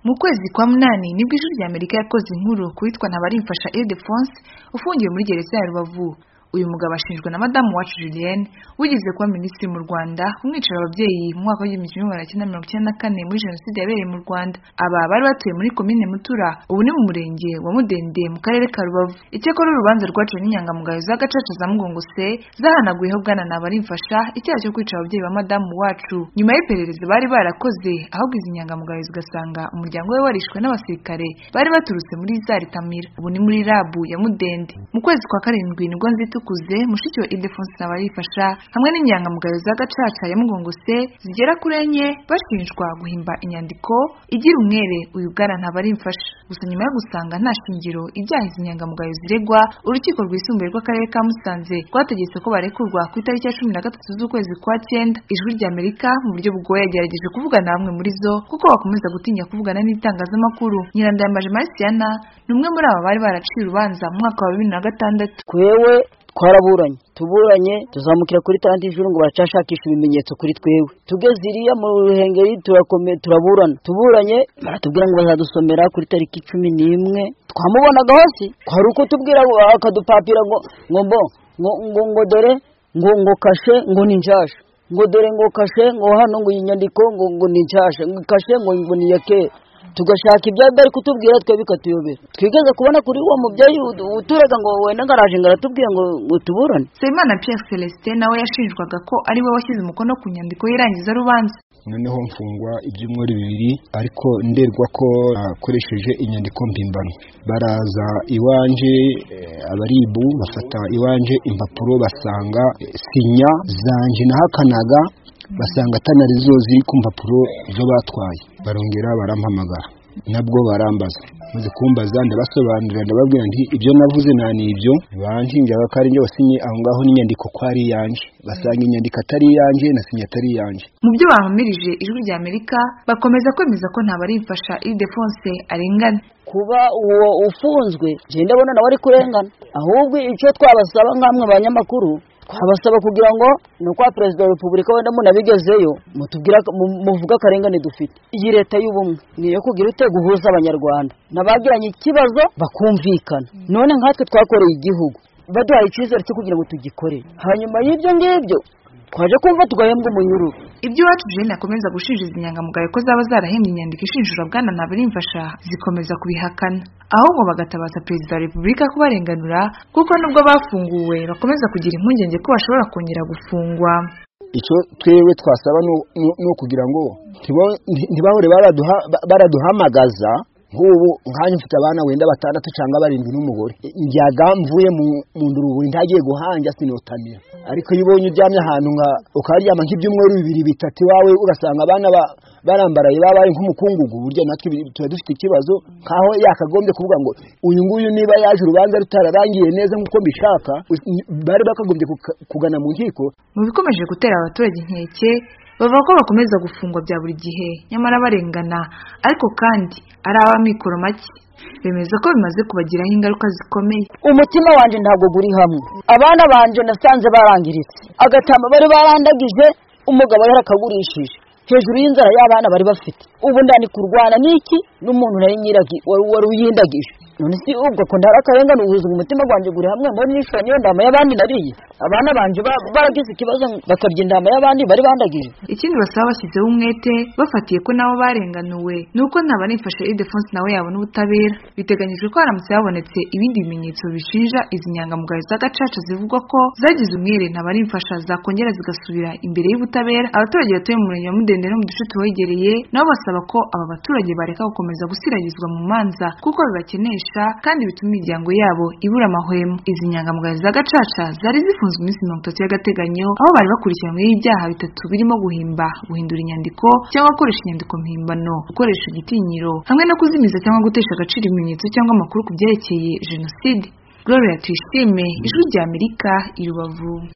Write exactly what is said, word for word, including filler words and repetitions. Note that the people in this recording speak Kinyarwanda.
Mu kwezi kwa munani nibwo ijwi rya Amerika yakoze inkuru kuwitwa Ntabarimfasha Ildefonse ufungiwe muri gereza ya Rubavu. Uyu mugabo ashinjwa na Madamu Uwacu Julienne wigeze kuba minisitiri mu Rwanda kumwicira ababyeyi mu mwaka w'igihumbi kimwe magana cyenda mirongo icyenda na kane muri jenoside yabereye mu Rwanda. Aba bari batuye muri komine Mutura, ubu ni mu murenge wa Mudende mu karere ka Rubavu. Icyakora urubanza rwaciwe n'inyangamugayo za Gacaca za Mugongo se zahanaguyeho bwana Ntabarimfasha icyaha cyo kwica ababyeyi ba Madamu Uwacu. Nyuma y'iperereza bari barakoze, ahubwo izi nyangamugayo zigasanga umuryango we warishwe n'abasirikare bari baturutse muri Zaritamira, ubu ni muri Rabu ya Mudende. Mu kwezi kwa karindwi nibwo Nzitukuze mushiki wa Ildefonse Ntabarimfasha hamwe n'inyangamugayo za Gacaca ya Mugongo se zigera kuri enye bashinjwa guhimba inyandiko igira umwere uyu bwana Ntabarimfasha. Gusa nyuma yo gusanga nta shingiro ibyaha izi nyangamugayo ziregwa, urukiko rwisumbuye rw'akarere ka Musanze rwategetse ko barekurwa ku itariki ya cumi na gatatu z'ukwezi kwa cyenda. Ijwi rya Amerika mu buryo bugoye yagerageje kuvugana bamwe muri zo kuko bakomeza gutinya kuvugana n'itangazamakuru. Nyirandayambaje Marciana ni umwe muri aba bari baraciye urubanza mu mwaka wa bibiri na gatandatu. Kwewe twaraburanye tuburanye tuzamukira kuri tanti ijuru ngo baracashakisha ibimenyetso kuri twewe, tugeze iriya mu ruhengeri turakome turaburana tuburanye baratubwira ngo bazadusomera kuri tariki cumi n'imwe. Twamubonaga hose kwari uko tubwira akadupapira ngo ngo mbo ngo ngo ngo dore ngo ngo kashe ngo ni njasha ngo dore ngo kashe ngo hano ngo inyandiko ngo ngo ni njasha ngo kashe ngo ngo ni yake. Tugashaka ibyo bari kutubwira twe bikatuyobera. Twigeze kubona kuri uwo mubyeyi uturaga ngo wenda ngaraje ngaratubwira ngo ngo tuburane. Semana Pierre Celestin nawe yashinjwaga ko ari we washyize umukono ku nyandiko yirangiza rubanza. Noneho mfungwa ibyumweru bibiri ariko nderwa ko akoresheje inyandiko mpimbano. Baraza iwanje abaribu bafata iwanje impapuro basanga sinya zanje nahakanaga, basanga atanarizo ziri ku mpapuro zo batwaye. Barongera barampamagara nabwo barambaza, maze kumbaza ndabasobanurira ndababwira nti ibyo navuze nani ibyo banshinjaga ko ari njye wasinye aho ngaho n'inyandiko ko ari yanje, basanga inyandiko atari yanje na sinya atari yanje. Mu byo bahamirije ijwi rya Amerika bakomeza kwemeza ko Ntabarimfasha Ildefonse arengana. Kuba uwo ufunzwe je ndabona nawe ari kurengana, ahubwo icyo twabasaba nkamwe abanyamakuru twabasaba kugira ngo nuko Perezida wa Repubulika wenda munabigezeyo mutubwira muvuga akarengane dufite. Iyi leta y'ubumwe niyo kugira ute guhuza abanyarwanda nabagiranye ikibazo bakumvikana. None nkatwe twakoreye igihugu baduhaye icyizere cyo kugira ngo tugikore, hanyuma y'ibyo ngibyo twaje kumva tugahembwa umunyururu. Ibyo Uwacu Julienne akomeza gushinja izi nyangamugayo ko zaba zarahembye inyandiko ishinjura bwana Ntabarimfasha zikomeza kubihakana, ahubwo bagatabaza Perezida wa Repubulika kubarenganura kuko nubwo bafunguwe bakomeza kugira impungenge ko bashobora kongera gufungwa. Icyo twewe twasaba no kugira ngo ntibahore baraduhamagaza nk'ubu nkanye mfite abana wenda batandatu cyangwa barindwi n'umugore njyaga mvuye mu ndurubu ntagiye guhanja sinotamira, ariko yibonye uryamye ahantu nka ukaryama nk'ibyumweru bibiri bitatu wawe ugasanga abana barambaraye babaye nk'umukungugu. Burya natwe tuba dufite ikibazo nkaho yakagombye kuvuga ngo uyu nguyu niba yaje urubanza rutararangiye neza nk'uko mbishaka bari bakagombye kugana mu nkiko. Mu bikomeje gutera abaturage inkeke bavuga ko bakomeza gufungwa bya buri gihe nyamara barengana, ariko kandi ari abamikoro make. Bemeza ko bimaze kubagiraho ingaruka zikomeye. Umutima wanje ntabwo guri hamwe, abana banje nasanze barangiritse, agatama bari barandagije umugabo yarakagurishije hejuru y'inzara y'abana bari bafite. Ubu ndani kurwana niki n'umuntu nari nyiragi wari uyindagije. None si ubwo ko ndarakarengana ubuze umutima gwanje guri hamwe muri nishanye ndama y'abandi nariye abana banje baragize ikibazo bakarya indama y'abandi bari bandagije. Ikindi basaba bashyizeho umwete bafatiye ko nabo barenganuwe nuko Ntabarimfasha Ildefonse nawe yabona ubutabera. Biteganyijwe ko haramutse habonetse ibindi bimenyetso bishinja izi nyangamugayo za Gacaca zivugwa ko zagize umwere Ntabarimfasha zakongera zigasubira imbere y'ubutabera. Abaturage batuye mu murenge wa Mudende no mu duce tuwegereye nabo basaba ko aba baturage bareka gukomeza gusiragizwa mu manza kuko bibakenesha kandi bituma imiryango yabo ibura amahwemo. Izi nyangamugayo za Gacaca zari zifunzwe iminsi mirongo itatu y'agateganyo, aho bari bakurikiranyweho ibyaha bitatu birimo guhimba, guhindura inyandiko cyangwa gukoresha inyandiko mpimbano, gukoresha igitinyiro hamwe no kuzimiza cyangwa gutesha agaciro ibimenyetso cyangwa amakuru ku byerekeye jenoside. Gloria Tuyishime, Ijwi rya Amerika, i Rubavu.